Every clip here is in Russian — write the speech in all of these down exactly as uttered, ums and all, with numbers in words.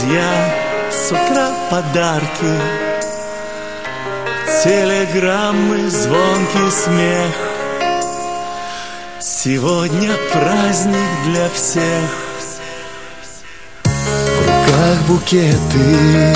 я с утра подарки, телеграммы, звонкий смех. Сегодня праздник для всех. В руках букеты,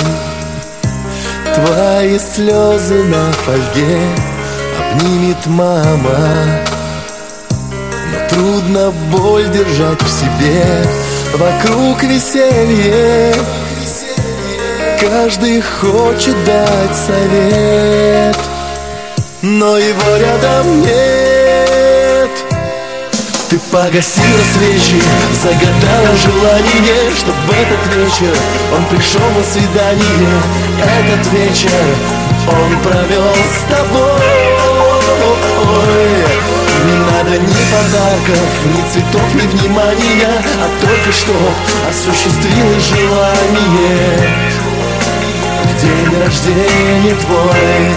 твои слезы на фольге обнимет мама. Но трудно боль держать в себе, вокруг веселье. Каждый хочет дать совет, но его рядом нет. Ты погасила свечи, загадала желание, чтоб в этот вечер он пришел на свидание. Этот вечер он провел с тобой. Не надо ни подарков, ни цветов, ни внимания, а только что осуществилось желание. В день рождения твой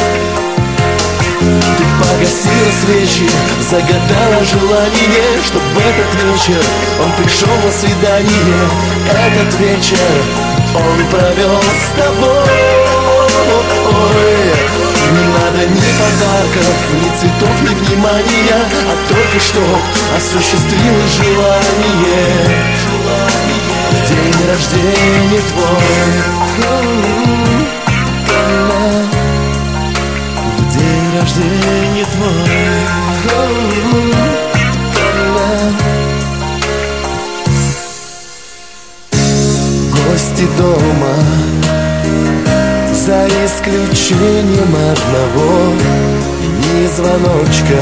ты погасила свечи, загадала желание, чтоб в этот вечер он пришел на свидание. Этот вечер он провел с тобой. Не надо ни подарков, ни цветов, ни внимания, а только что осуществилось желание. В день рождения твой. В день рождения твой. Гости дома, за исключением одного. И ни звоночка,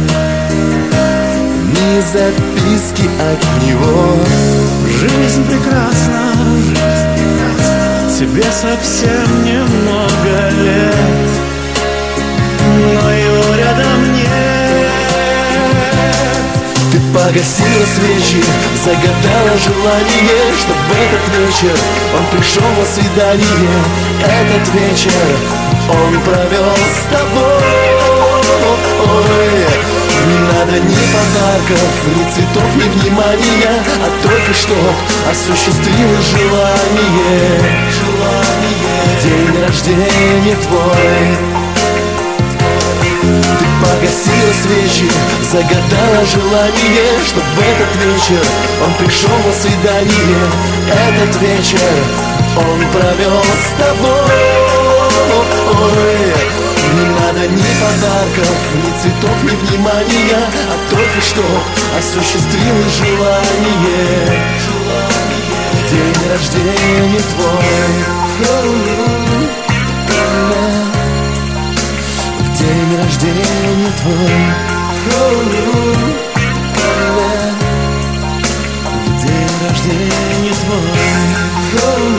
ни записки от него. Жизнь прекрасна, тебе совсем немного лет, но его рядом нет. Ты погасила свечи, загадала желание, чтоб в этот вечер он пришел на свидание. Этот вечер он провел с тобой. Не надо ни подарков, ни цветов, ни внимания, а только что осуществилось желание. В день рождения твой. Ты погасила свечи, загадала желание, чтоб в этот вечер он пришел на свидание. Этот вечер он провел с тобой. Не надо ни подарков, ни цветов, ни внимания, а только что осуществилось желание. В день рождения твой. В день рождения твой. В день рождения твой.